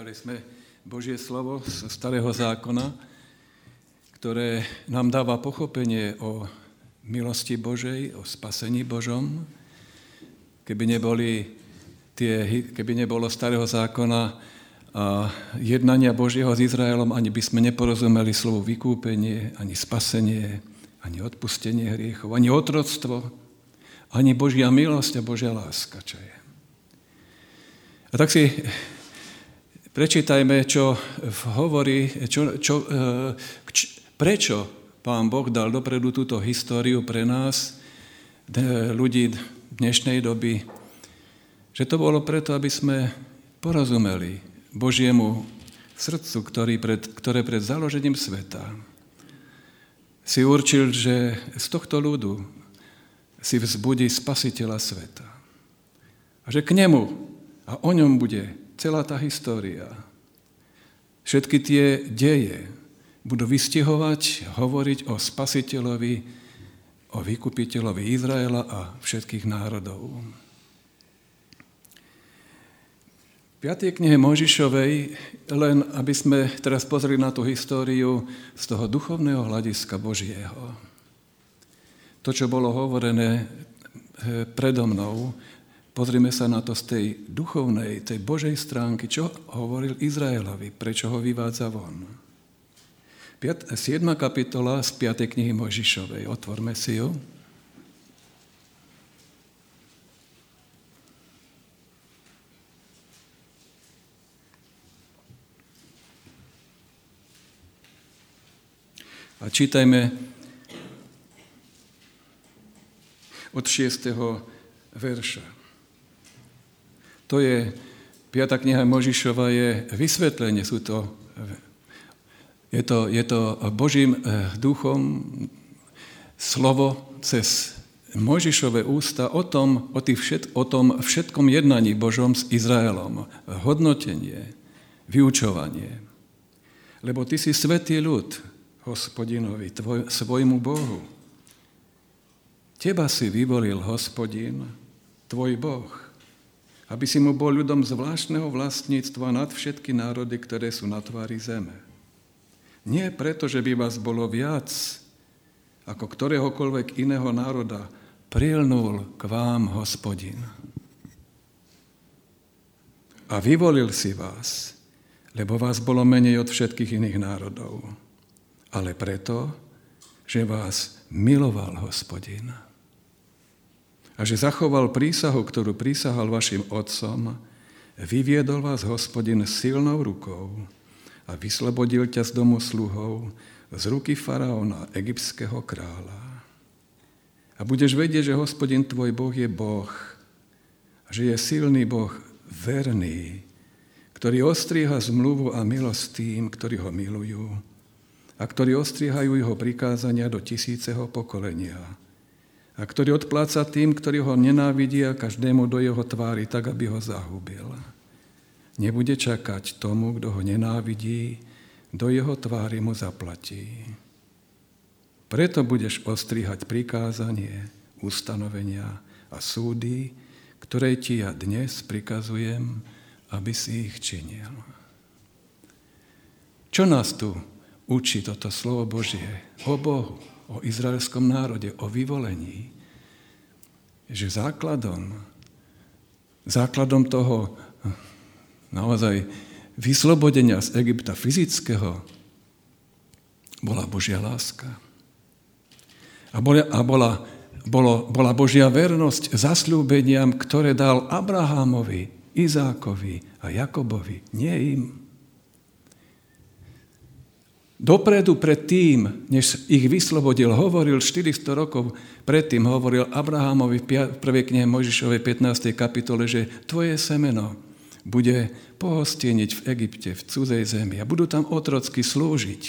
Čítali sme Božie slovo z Starého zákona, ktoré nám dáva pochopenie o milosti Božej, o spasení Božom. Keby nebolo Starého zákona a jednania Božieho s Izraelom, ani by sme neporozumeli slovu vykúpenie, ani spasenie, ani odpustenie hriechov, ani otroctvo, ani Božia milosť a Božia láska, čo je. A tak si prečítajme, čo hovorí, prečo Pán Boh dal dopredu túto históriu pre nás, ľudí dnešnej doby, že to bolo preto, aby sme porozumeli Božiemu srdcu, ktoré pred založením sveta si určil, že z tohto ľudu si vzbudí Spasiteľa sveta. A že k nemu a o ňom bude celá tá história. Všetky tie deje budú vystihovať, hovoriť o Spasiteľovi, o vykupiteľovi Izraela a všetkých národov. V 5. knihe Mojžišovej, len aby sme teraz pozreli na tú históriu z toho duchovného hľadiska Božieho. To, čo bolo hovorené predo mnou, pozrime sa na to z tej duchovnej, tej Božej stránky, čo hovoril Izraelovi, prečo ho vyvádza von. 7. kapitola z 5. knihy Mojžišovej. Otvorme si ju. A čítajme od 6. verša. To je 5. kniha Mojžišova, je vysvetlenie, je to Božím duchom slovo cez Mojžišove ústa o tom všetkom jednaní Božom s Izraelom, hodnotenie, vyučovanie. Lebo ty si svätý ľud Hospodinovi, svojmu Bohu. Teba si vyvolil Hospodin, tvoj Boh, aby si mu bol ľudom zvláštneho vlastníctva nad všetky národy, ktoré sú na tvári zeme. Nie preto, že by vás bolo viac ako ktoréhokoľvek iného národa, prilnul k vám Hospodin. A vyvolil si vás, lebo vás bolo menej od všetkých iných národov. Ale preto, že vás miloval Hospodin. A že zachoval prísahu, ktorú prísahal vašim otcom, vyviedol vás Hospodin silnou rukou a vyslobodil ťa z domu sluhov, z ruky faraóna, egyptského kráľa. A budeš vedieť, že Hospodin tvoj Boh je Boh, a že je silný Boh, verný, ktorý ostríha zmluvu a milosť tým, ktorí ho milujú, a ktorí ostriehajú jeho prikázania do 1000. pokolenia. A ktorý odpláca tým, ktorí ho nenávidia, každému do jeho tvári, tak, aby ho zahubil. Nebude čakať tomu, kto ho nenávidí, do jeho tvári mu zaplatí. Preto budeš ostrihať prikázanie, ustanovenia a súdy, ktoré ti ja dnes prikazujem, aby si ich činil. Čo nás tu učí toto slovo Božie o Bohu, o izraelskom národe, o vyvolení, že základom toho naozaj vyslobodenia z Egypta fyzického bola Božia láska. A bola Božia vernosť zasľúbeniam, ktoré dal Abrahámovi, Izákovi a Jakobovi, nie im. Dopredu predtým, než ich vyslobodil, hovoril 400 rokov predtým, hovoril Abrahámovi v 1. knihe Mojžišovej 15. kapitole, že tvoje semeno bude pohostieniť v Egypte, v cudzej zemi a budú tam otrocky slúžiť.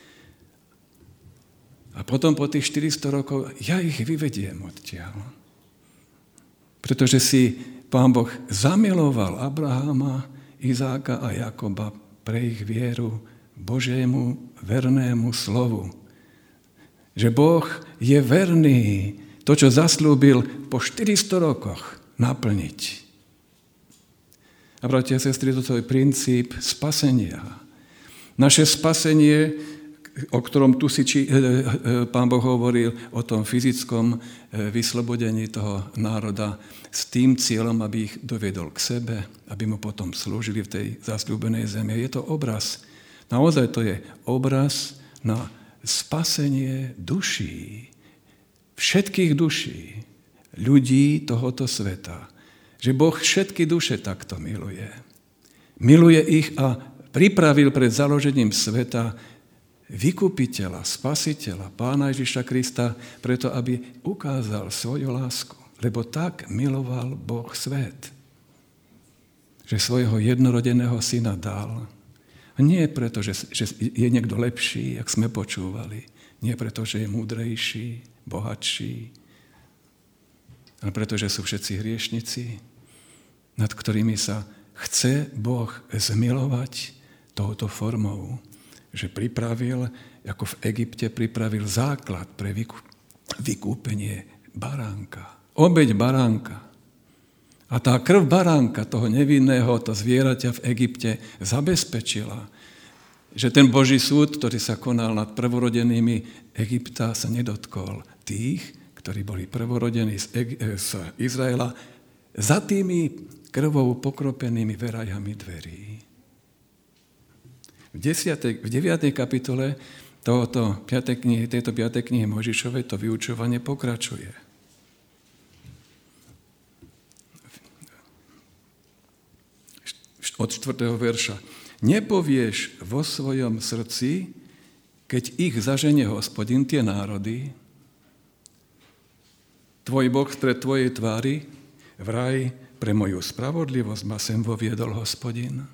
A potom po tých 400 rokov ja ich vyvediem odtiaľ. Pretože si Pán Boh zamiloval Abraháma, Izáka a Jakoba pre ich vieru Božiemu vernému slovu. Že Boh je verný to, čo zaslúbil po 400 rokoch naplniť. A bratia a sestry, toto je princíp spasenia. Naše spasenie, o ktorom tu si Pán Boh hovoril, o tom fyzickom vyslobodení toho národa s tým cieľom, aby ich doviedol k sebe, aby mu potom slúžili v tej zasľúbenej zemi. Je to obraz, naozaj to je obraz na spasenie duší, všetkých duší, ľudí tohoto sveta. Že Boh všetky duše takto miluje. Miluje ich a pripravil pred založením sveta vykupiteľa, spasiteľa, Pána Ježiša Krista, preto aby ukázal svoju lásku. Lebo tak miloval Boh svet, že svojho jednorodeného syna dal. A nie preto, že je niekto lepší, jak sme počúvali. Nie preto, že je múdrejší, bohatší, ale preto, že sú všetci hriešnici, nad ktorými sa chce Boh zmilovať touto formou, že pripravil, ako v Egypte pripravil základ pre vykúpenie baránka. Obeť baránka. A tá krv baránka, toho nevinného, to zvieraťa v Egypte, zabezpečila, že ten Boží súd, ktorý sa konal nad prvorodenými Egypta, sa nedotkol tých, ktorí boli prvorodení z Izraela, za tými krvou pokropenými verajami dverí. V 9. kapitole tejto 5. knihy Mojžišovej to vyučovanie pokračuje. Od 4. verša. Nepovieš vo svojom srdci, keď ich zaženie Hospodin, tie národy, tvoj Boh pred tvojej tvári, vraj pre moju spravodlivosť ma sem voviedol Hospodin.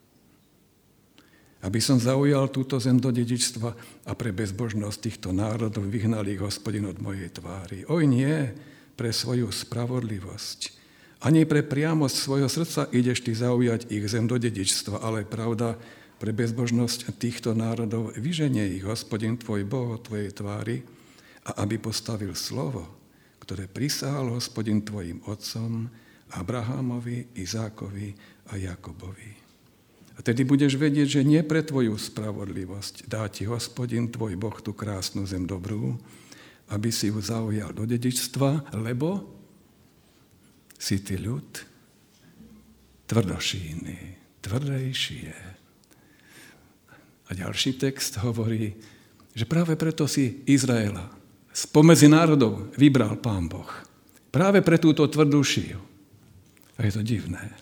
Aby som zaujal túto zem do dedičstva a pre bezbožnosť týchto národov vyhnal ich Hospodin od mojej tvári. Oj nie, pre svoju spravodlivosť. Ani pre priamosť svojho srdca ideš ty zaujať ich zem do dedičstva, ale pravda, pre bezbožnosť týchto národov vyženie ich Hospodin tvoj Boh od tvojej tvári a aby postavil slovo, ktoré prisahal Hospodin tvojim otcom, Abrahamovi, Izákovi a Jakobovi. A tedy budeš vedieť, že nie pre tvoju spravodlivosť dá ti Hospodin tvoj Boh tú krásnu zem dobrú, aby si ju zaujal do dedičstva, lebo si ty ľud tvrdošíny, tvrdejšie. A ďalší text hovorí, že práve preto si Izraela spomedzi národov vybral Pán Boh. Práve pre túto tvrdú šíju. A je to divné.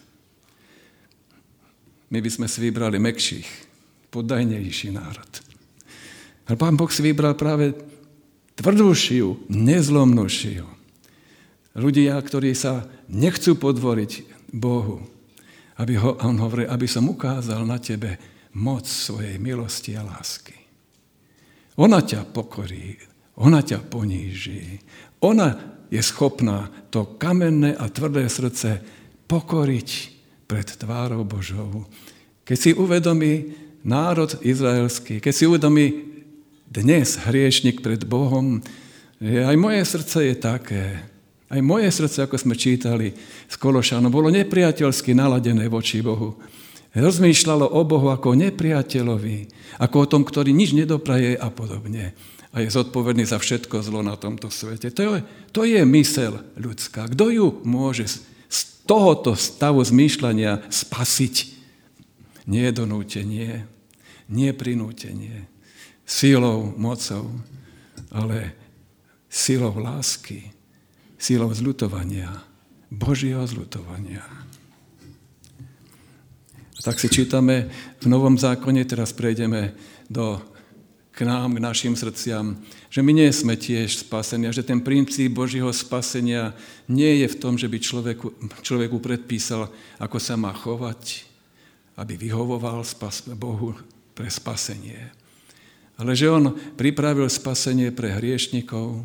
My by sme si vybrali mäkších, poddajnejší národ. Ale Pán Boh si vybral práve tvrdú šíju, nezlomnú šíju. Ľudia, ktorí sa nechcú podvoriť Bohu, on hovorí, aby som ukázal na tebe moc svojej milosti a lásky. Ona ťa pokorí, ona ťa poníži. Ona je schopná to kamenné a tvrdé srdce pokoriť pred tvárou Božou. Keď si uvedomí národ izraelský, keď si uvedomí dnes hriešnik pred Bohom, že aj moje srdce je také. Aj moje srdce, ako sme čítali z Kološanom, bolo nepriateľsky naladené voči Bohu. Rozmýšľalo o Bohu ako o nepriateľovi, ako o tom, ktorý nič nedopraje a podobne. A je zodpovedný za všetko zlo na tomto svete. To je myseľ ľudská. Kto ju môže z tohoto stavu zmýšľania spasiť? Nie donútenie, nie prinútenie, silou, mocou, ale silou lásky, silou zľutovania, Božieho zľutovania. A tak si čítame v Novom zákone, teraz prejdeme k nám, k našim srdciam, že my nie sme tiež spasení a že ten princíp Božieho spasenia nie je v tom, že by človeku predpísal, ako sa má chovať, aby vyhovoval Bohu pre spasenie. Ale že on pripravil spasenie pre hriešnikov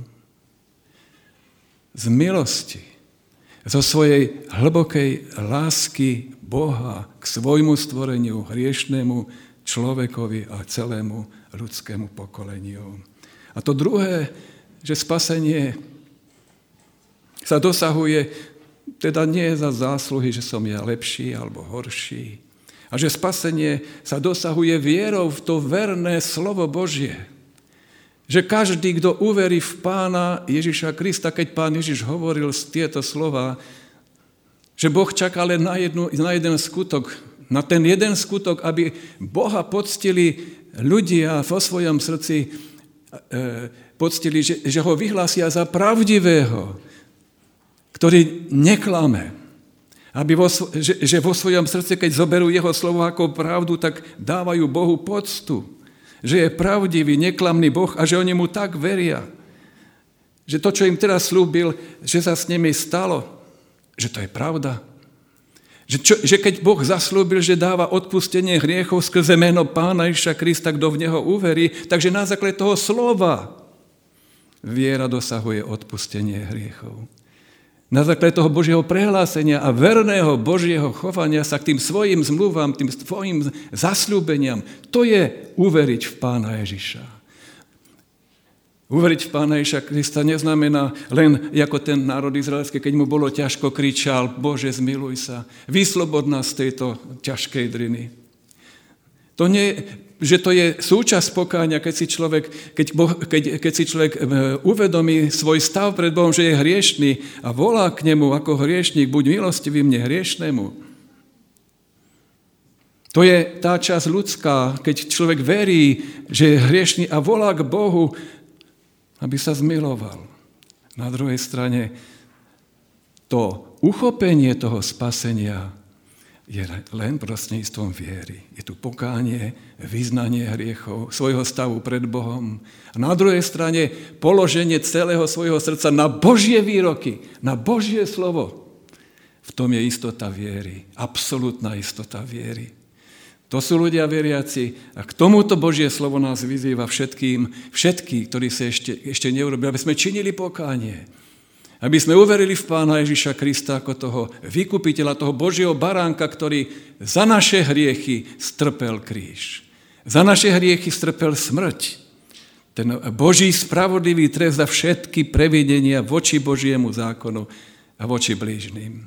z milosti, zo svojej hlbokej lásky Boha k svojmu stvoreniu, hriešnému človekovi a celému ľudskému pokoleniu. A to druhé, že spasenie sa dosahuje teda nie je za zásluhy, že som ja lepší alebo horší. A že spasenie sa dosahuje vierou v to verné slovo Božie. Že každý, kto uverí v Pána Ježiša Krista, keď Pán Ježiš hovoril tieto slova, že Boh čaká len na jeden skutok, na ten jeden skutok, aby Boha poctili ľudia vo svojom srdci, poctili, že ho vyhlásia za pravdivého, ktorý neklame. Že vo svojom srdci, keď zoberú jeho slovo ako pravdu, tak dávajú Bohu poctu. Že je pravdivý, neklamný Boh a že oni mu tak veria. Že to, čo im teraz slúbil, že sa s nimi stalo, že to je pravda. Že keď Boh zaslúbil, že dáva odpustenie hriechov skrze meno Pána Ježiša Krista, kto v neho uverí, takže na základe toho slova viera dosahuje odpustenie hriechov. Na základe toho Božieho prehlásenia a verného Božieho chovania sa k tým svojim zmluvám, tým svojim zasľúbeniam, to je uveriť v Pána Ježiša. Uveriť v Pána Ježiša Krista neznamená len ako ten národ izraelský, keď mu bolo ťažko, kričal: Bože, zmiluj sa, vyslobod nás z tejto ťažkej driny. To nie, že to je súčasť pokánia, keď si človek uvedomí svoj stav pred Bohom, že je hriešný a volá k nemu ako hriešník: buď milostivý mne hriešnému. To je tá časť ľudská, keď človek verí, že je hriešný a volá k Bohu, aby sa zmiloval. Na druhej strane to uchopenie toho spasenia je len prostredníctvom viery. Je tu pokánie, vyznanie hriechov, svojho stavu pred Bohom. A na druhej strane položenie celého svojho srdca na Božie výroky, na Božie slovo. V tom je istota viery, absolútna istota viery. To sú ľudia veriaci a k tomuto Božie slovo nás vyzýva všetkých, ktorí sa ešte neurobili, aby sme činili pokánie. Aby sme uverili v Pána Ježiša Krista ako toho vykupiteľa, toho Božieho baránka, ktorý za naše hriechy strpel kríž. Za naše hriechy strpel smrť. Ten Boží spravodlivý trest za všetky previnenia voči Božiemu zákonu a voči blížnym.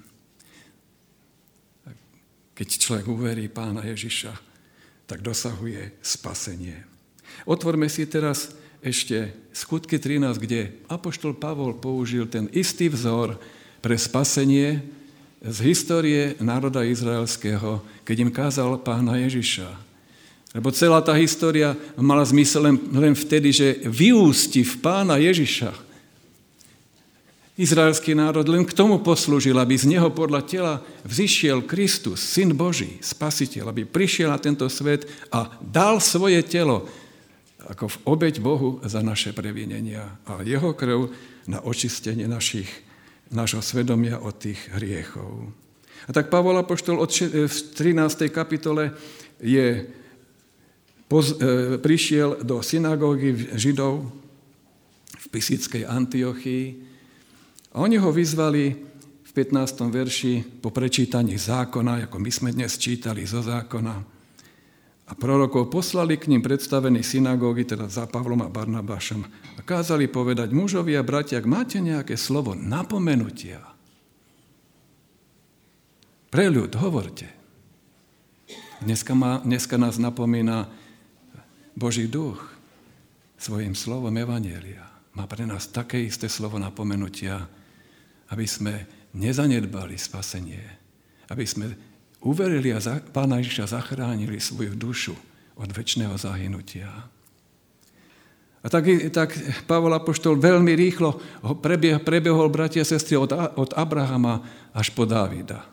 Keď človek uverí Pána Ježiša, tak dosahuje spasenie. Otvorme si teraz ešte Skutky 13, kde apoštol Pavol použil ten istý vzor pre spasenie z histórie národa izraelského, keď im kázal Pána Ježiša. Lebo celá tá história mala zmysel len vtedy, že vyústi v Pána Ježiša. Izraelský národ len k tomu poslúžil, aby z neho podľa tela vzišiel Kristus, Syn Boží, Spasiteľ, aby prišiel na tento svet a dal svoje telo ako v obeť Bohu za naše previnenia a jeho krv na očistenie nášho svedomia od tých hriechov. A tak Pavol apoštol v 13. kapitole prišiel do synagógy Židov v Pisickej Antiochii a oni ho vyzvali v 15. verši po prečítaní zákona, ako my sme dnes čítali zo zákona. A prorokov poslali k ním predstavení synagógy, teda za Pavlom a Barnabášom, a kázali povedať: mužovia, bratia, ak máte nejaké slovo napomenutia, pre ľud hovorte. Dneska nás napomína Boží duch svojím slovom evanjelia. Má pre nás také isté slovo napomenutia, aby sme nezanedbali spasenie, aby sme uverili a Pána Ježiša zachránili svoju dušu od večného zahynutia. A tak Pavol apoštol veľmi rýchlo prebehol, bratia a sestry, od Abrahama až po Dávida.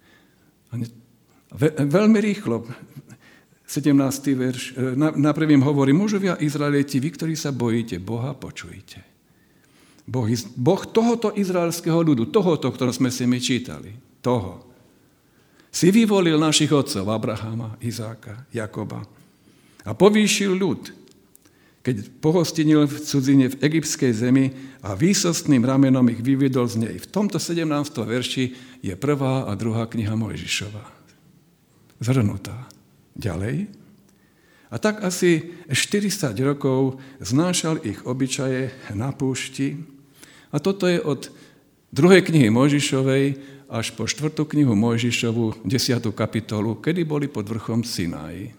Veľmi rýchlo. 17. verš. Na prvým hovorí: mužovia Izraeliti, vy, ktorí sa bojíte Boha, počujte. Boh tohoto izraelského ľudu, tohoto, ktoré sme si my čítali, toho, si vyvolil našich otcov, Abrahama, Izáka, Jakoba, a povýšil ľud, keď pohostinil v cudzine v egyptskej zemi a výsostným ramenom ich vyviedol z nej. V tomto 17. verši je 1. a 2. kniha Mojžišova. Zhrnutá. Ďalej. A tak asi 40 rokov znášal ich obyčaje na púšti. A toto je od 2. knihy Mojžišovej až po 4. knihu Mojžišovu, 10. kapitolu, kedy boli pod vrchom Sinaj.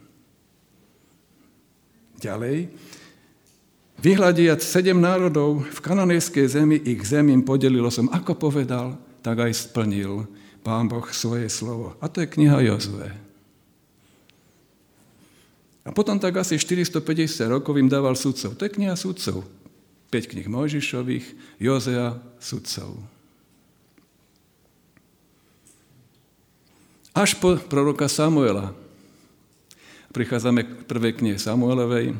Ďalej, vyhľadiac 7 národov v kananejskej zemi, ich zem im podelilo som, ako povedal, tak aj splnil Pán Boh svoje slovo. A to je kniha Jozue. A potom tak asi 450 rokov im dával sudcov. To je kniha sudcov. 5 knih Mojžišových, Jozea, sudcov. Až po proroka Samuela. Prichádzame k prvej knihe Samuelovej.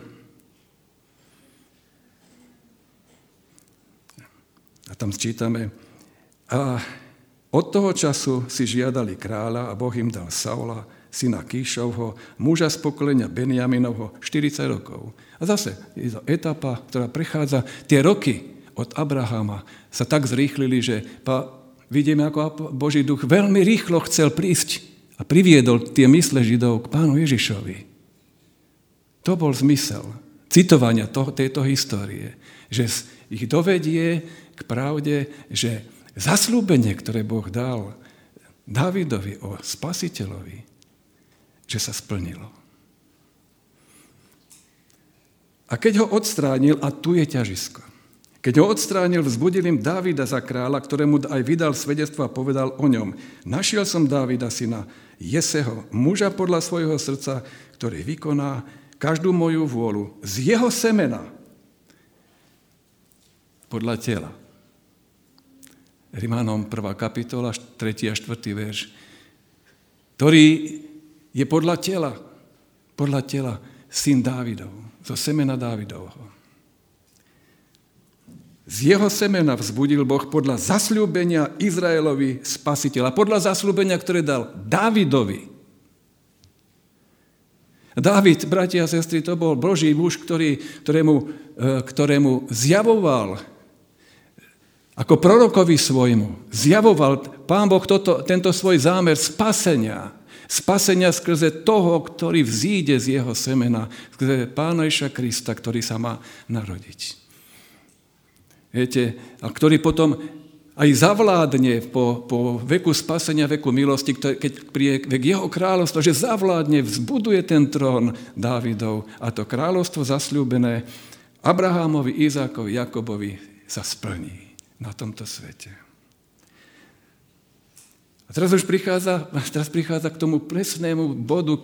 A tam čítame, a od toho času si žiadali kráľa a Boh im dal Saula, syna Kíšovho, muža z pokolenia Benjaminovho, 40 rokov. A zase je to etapa, ktorá prechádza. Tie roky od Abrahama sa tak zrýchlili, že vidíme, ako Boží duch veľmi rýchlo chcel prísť a priviedol tie mysle Židov k Pánu Ježišovi. To bol zmysel citovania tejto histórie, že ich dovedie k pravde, že zasľúbenie, ktoré Boh dal Dávidovi o spasiteľovi, že sa splnilo. A keď ho odstránil, a tu je ťažisko, keď ho odstránil, vzbudil im Dávida za kráľa, ktorému aj vydal svedectvo a povedal o ňom. Našiel som Dávida, syna Jeseho, muža podľa svojho srdca, ktorý vykoná každú moju vôľu z jeho semena podľa tela. Rimanom 1. kapitola, 3. a 4. verš, ktorý je podľa tela syn Dávidov, zo semena Dávidovho. Z jeho semena vzbudil Boh podľa zasľúbenia Izraelovi spasiteľa, podľa zasľúbenia, ktoré dal Dávidovi. Dávid, bratia a sestry, to bol Boží muž, ktorému zjavoval ako prorokovi svojmu, zjavoval Pán Boh tento svoj zámer spasenia skrze toho, ktorý vzíde z jeho semena, skrze Pána Ježiša Krista, ktorý sa má narodiť. Viete, a ktorý potom aj zavládne po veku spasenia, veku milosti, keď príde vek jeho kráľovstva, že zavládne, vzbuduje ten trón Dávidov a to kráľovstvo zasľúbené Abrahámovi, Izákovi, Jakobovi sa splní na tomto svete. A teraz prichádza k tomu presnému bodu,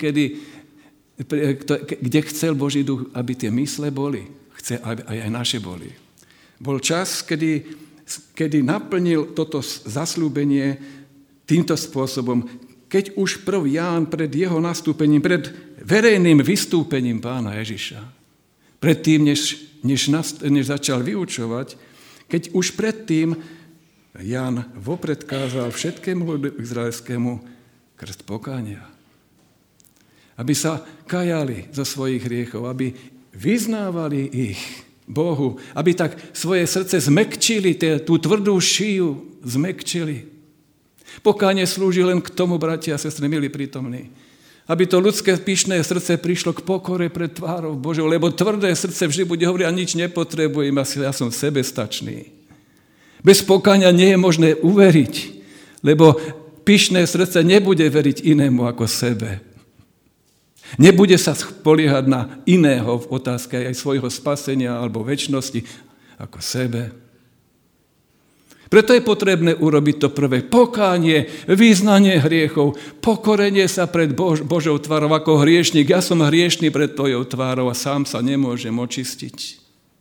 kde chcel Boží duch, aby tie mysle boli. Chce, aby aj naše boli. Bol čas, kedy naplnil toto zasľúbenie týmto spôsobom, keď už prv Ján pred jeho nastúpením, pred verejným vystúpením Pána Ježiša, predtým, než začal vyučovať, keď už predtým Ján vopred kázal všetkému ľudu izraelskému krst pokánia. Aby sa kajali zo svojich hriechov, aby vyznávali ich Bohu, aby tak svoje srdce zmekčili, tú tvrdú šiju zmekčili. Pokánie slúži len k tomu, bratia a sestry, milí prítomní, aby to ľudské pyšné srdce prišlo k pokore pred tvárou Božou, lebo tvrdé srdce vždy bude hovoriť, a nič nepotrebujem, ja som sebestačný. Bez pokánia nie je možné uveriť, lebo pyšné srdce nebude veriť inému ako sebe. Nebude sa spoliehať na iného v otázke aj svojho spasenia alebo večnosti ako sebe. Preto je potrebné urobiť to prvé pokánie, vyznanie hriechov, pokorenie sa pred Božou tvárou ako hriešnik. Ja som hriešný pred tvojou tvárou a sám sa nemôžem očistiť.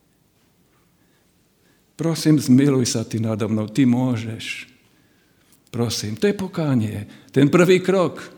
Prosím, zmiluj sa ty nado mnou, ty môžeš. Prosím, to je pokánie, ten prvý krok.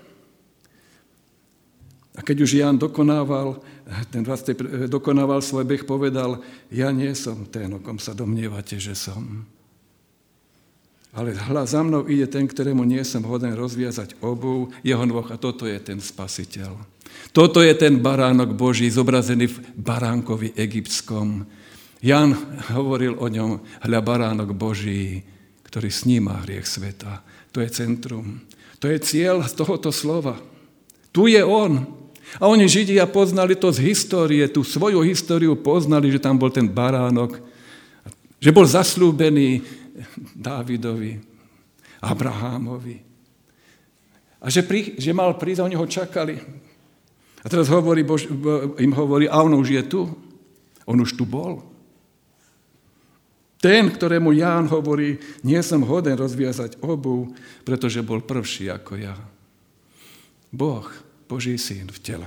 A keď už Ján dokonával svoj beh, povedal, ja nie som ten, o kom sa domnievate, že som. Ale za mnou ide ten, ktorému nie som hoden rozviazať obuv jeho nôh, a toto je ten spasiteľ. Toto je ten baránok Boží, zobrazený v baránkovi egyptskom. Ján hovoril o ňom, hľa baránok Boží, ktorý sníma hriech sveta. To je centrum. To je cieľ z tohoto slova. Tu je on. A oni Židia poznali to z histórie, tú svoju históriu poznali, že tam bol ten baránok, že bol zasľúbený Dávidovi. Abrahámovi. A že mal prísť, oni ho čakali. A teraz im hovorí, a on už je tu. On už tu bol. Ten, ktorému Ján hovorí, nie som hoden rozviazať obuv, pretože bol prvší ako ja. Boh, Boží syn v tele.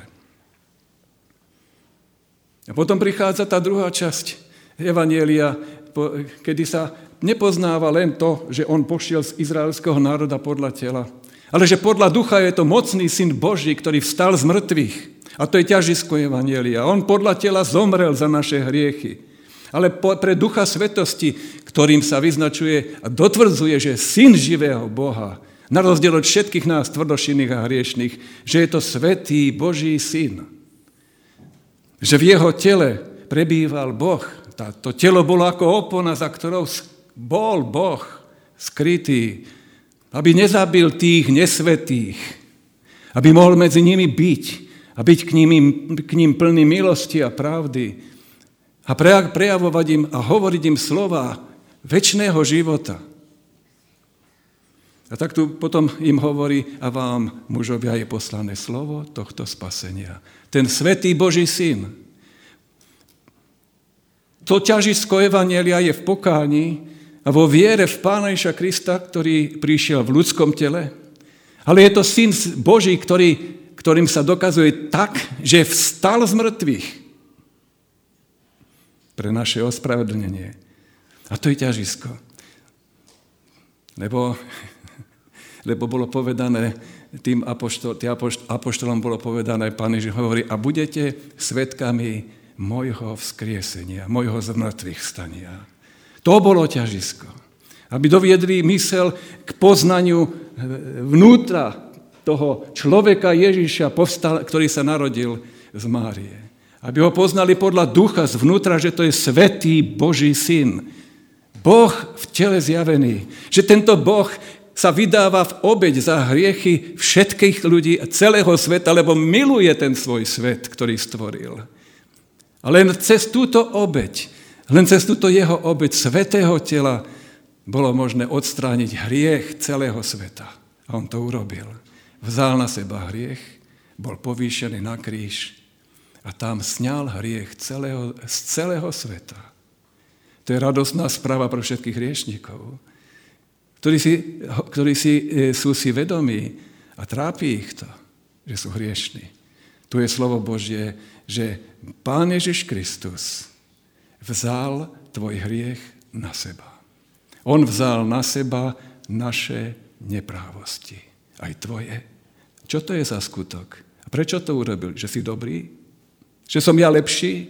A potom prichádza tá druhá časť evanjelia, kedy sa nepoznáva len to, že on pošiel z izraelského národa podľa tela, ale že podľa ducha je to mocný syn Boží, ktorý vstal z mŕtvych. A to je ťažisko evanjelia. On podľa tela zomrel za naše hriechy. Ale pre ducha svetosti, ktorým sa vyznačuje a dotvrdzuje, že syn živého Boha, na rozdiel od všetkých nás tvrdošinných a hriešných, že je to svätý Boží syn. Že v jeho tele prebýval Boh. To telo bolo ako opona, za ktorou bol Boh skrytý, aby nezabil tých nesvätých, aby mohol medzi nimi byť a byť k ním plný milosti a pravdy a prejavovať im a hovoriť im slova večného života. A tak tu potom im hovorí, a vám, mužovia, je poslané slovo tohto spasenia. Ten svätý Boží syn. To ťažisko evanjelia je v pokáni a vo viere v Pána Ježiša Krista, ktorý prišiel v ľudskom tele. Ale je to syn Boží, ktorým sa dokazuje tak, že vstal z mŕtvych pre naše ospravedlnenie. A to je ťažisko. Lebo bolo povedané, tým apoštolom bolo povedané, Pán Ježiš hovorí, a budete svedkami mojho vzkriesenia, mojho zmrtvých stania. To bolo ťažisko. Aby doviedli mysel k poznaniu vnútra toho človeka Ježiša, ktorý sa narodil z Márie. Aby ho poznali podľa ducha zvnútra, že to je svätý Boží syn. Boh v tele zjavený. Že tento Boh sa vydáva v obeť za hriechy všetkých ľudí a celého sveta, lebo miluje ten svoj svet, ktorý stvoril. A len cez túto obeť, len cez túto jeho obeť svätého tela bolo možné odstrániť hriech celého sveta. A on to urobil. Vzal na seba hriech, bol povýšený na kríž a tam sňal hriech z celého sveta. To je radosná správa pre všetkých hriešnikov, ktorí sú si vedomí a trápi ich to, že sú hriešni. Tu je slovo Božie, že Pán Ježiš Kristus vzal tvoj hriech na seba. On vzal na seba naše neprávosti. Aj tvoje. Čo to je za skutok? A prečo to urobil? Že si dobrý? Že som ja lepší?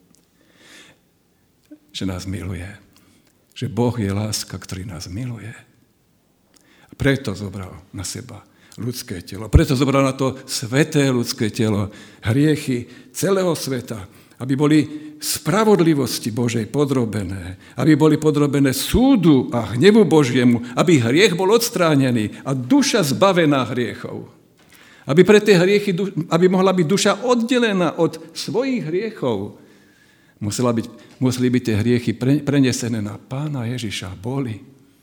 Že nás miluje. Že Boh je láska, ktorý nás miluje. A preto zobral na seba ľudské telo. Preto zobral na to sväté ľudské telo hriechy celého sveta, aby boli spravodlivosti Božej podrobené, aby boli podrobené súdu a hnevu Božiemu, aby hriech bol odstránený a duša zbavená hriechov. Aby pre tie hriechy, aby mohla byť duša oddelená od svojich hriechov, museli byť tie hriechy prenesené na Pána Ježiša, boli.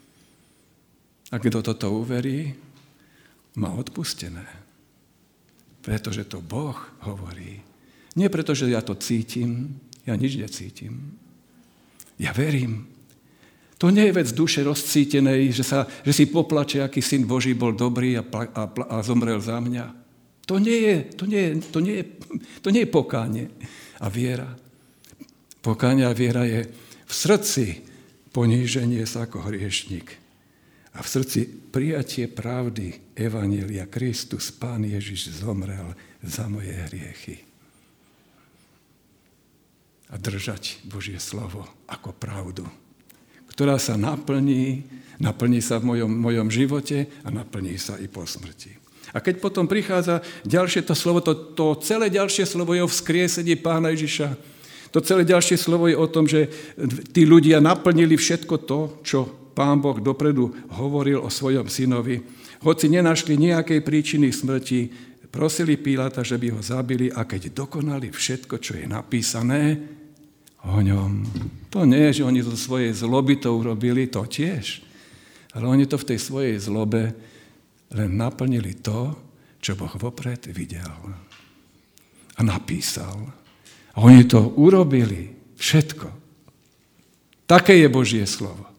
A kto toto uverí, má odpustené. Pretože to Boh hovorí. Nie preto, že ja to cítim, ja nič necítim. Ja verím. To nie je vec duše rozcítenej, že si poplače, aký syn Boží bol dobrý a zomrel za mňa. To nie je pokánie a viera. Pokánie a viera je v srdci poníženie sa ako hriešnik. A v srdci prijatie pravdy evanjelia. Kristus, Pán Ježiš, zomrel za moje hriechy. A držať Božie slovo ako pravdu, ktorá sa naplní sa v mojom živote a naplní sa i po smrti. A keď potom prichádza ďalšie to slovo, to celé ďalšie slovo je o vzkriesení Pána Ježiša. To celé ďalšie slovo je o tom, že tí ľudia naplnili všetko to, čo Pán Boh dopredu hovoril o svojom synovi. Hoci nenašli nejakej príčiny smrti, prosili Piláta, že by ho zabili, a keď dokonali všetko, čo je napísané o ňom. To nie je, že oni zo svojej zloby to urobili, to tiež. Ale oni to v tej svojej zlobe len naplnili to, čo Boh vopred videl a napísal. A oni to urobili všetko. Také je Božie slovo.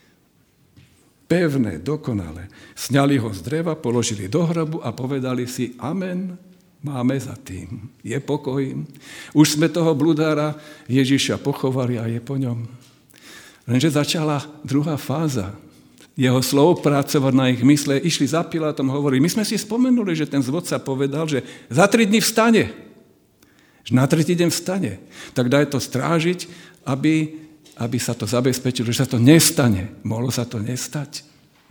Pevné, dokonalé. Sňali ho z dreva, položili do hrobu a povedali si amen, máme za tým. Je pokoj. Už sme toho bludára Ježiša pochovali a je po ňom. Lenže začala druhá fáza. Jeho slov pracovať na ich mysle. Išli za Pilátom, hovorili, my sme si spomenuli, že ten zvodca povedal, že za 3 dní vstane. Že na 3. deň vstane. Tak daj to strážiť, aby sa to zabezpečilo, že sa to nestane. Mohlo sa to nestať?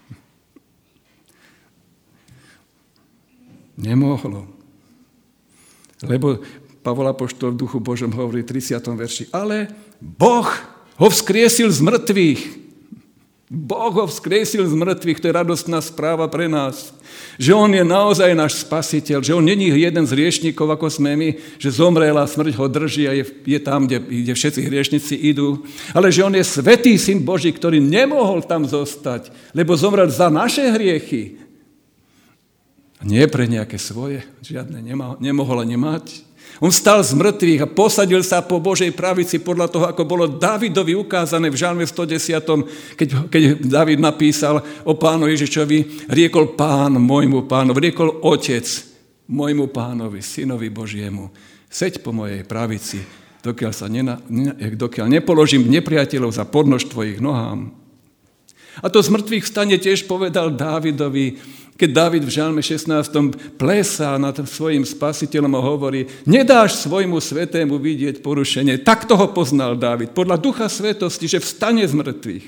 Nemohlo. Lebo Pavol apoštol v duchu Božom hovorí v 30. verši, ale Boh ho vzkriesil z mŕtvych. Boh ho vzkriesil z mŕtvych, to je radostná správa pre nás. Že on je naozaj náš spasiteľ, že on není jeden z hriešnikov, ako sme my, že zomrel a smrť ho drží a je tam, kde všetci hriešnici idú. Ale že on je svätý Syn Boží, ktorý nemohol tam zostať, lebo zomrel za naše hriechy. A nie pre nejaké svoje, žiadne nemohol ani mať. On vstal z mŕtvych a posadil sa po Božej pravici podľa toho, ako bolo Dávidovi ukázané v Žalme 110, keď Dávid napísal o Pánu Ježišovi, riekol Pán môjmu Pánovi, riekol Otec môjmu Pánovi, Synovi Božiemu, seď po mojej pravici, dokiaľ nepoložím nepriateľov za podnož tvojich nohám. A to z mŕtvych vstane tiež povedal Dávidovi, keď Dávid v Žalme 16. plesá nad svojim spasiteľom a hovorí, nedáš svojmu svätému vidieť porušenie. Tak toho poznal Dávid, podľa Ducha svetosti, že vstane z mŕtvych.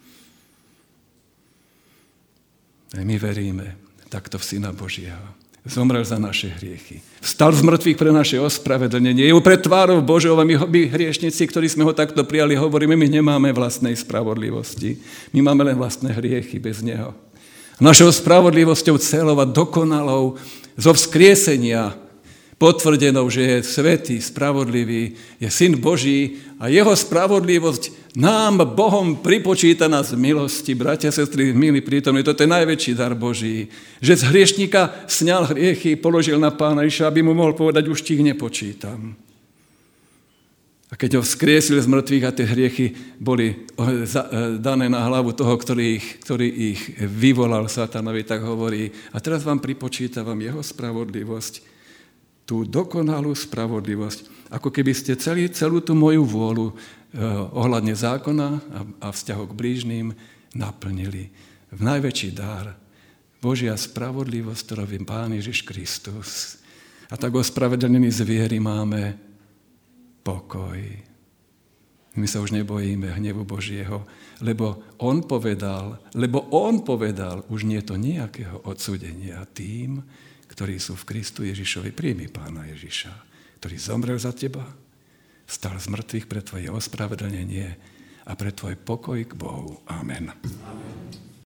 A my veríme takto v Syna Božieho. Zomrel za naše hriechy. Vstal z mŕtvych pre naše ospravedlnenie. Je pred tvárou Božou a my hriešnici, ktorí sme ho takto prijali, hovoríme, my nemáme vlastnej spravodlivosti. My máme len vlastné hriechy bez neho. Našou spravodlivosťou celou a dokonalou zo vzkriesenia potvrdenou, že je svätý, spravodlivý, je Syn Boží a jeho spravodlivosť nám Bohom pripočítaná z milosti. Bratia, sestry, milí prítomní, toto je najväčší dar Boží, že z hriešnika sňal hriechy, položil na Pána Ježiša, aby mu mohol povedať, už ti ich nepočítam. A keď ho vzkriesil z mŕtvych a tie hriechy boli dané na hlavu toho, ktorý ich vyvolal Satanovi, tak hovorí, a teraz vám pripočítavam jeho spravodlivosť, tú dokonalú spravodlivosť, ako keby ste celú tú moju vôľu ohľadne zákona a vzťahu k blížnym naplnili. V najväčší dar Božia spravodlivosť, ktorou je Pán Ježiš Kristus. A tak ospravedlnení z viery máme pokoj. My sa už nebojíme hnevu Božieho, lebo on povedal, už nie je to nejakého odsúdenia tým, ktorí sú v Kristu Ježišovi. Príjmi Pána Ježiša, ktorý zomrel za teba, vstal z mŕtvych pre tvoje ospravedlnenie a pre tvoj pokoj k Bohu. Amen. Amen.